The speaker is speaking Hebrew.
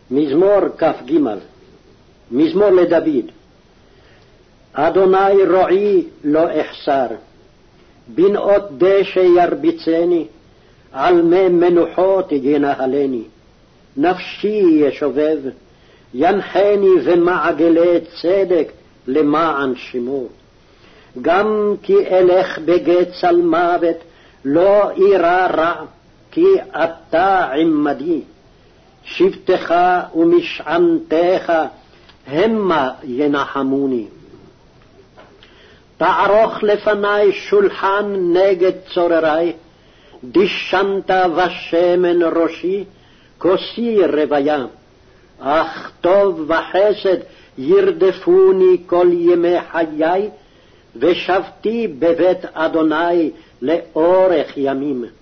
מזמור כ"ג. מזמור לדוד. אדוני רועי לא אחסר, בנאות דשא ירביצני, על מי מנוחות ינהלני. נפשי ישובב, ינחני במעגלי צדק למען שמו. גם כי אלך בגיא צל מוות, לא אירא רע, כי אתה עמדי. שבטך ומשענתך המה ינחמוני. תערוך לפני שולחן נגד צוררי, דשנת ושמן ראשי, כוסי רוויה. אך טוב וחסד ירדפוני כל ימי חיי, ושבתי בבית אדוני לאורך ימים.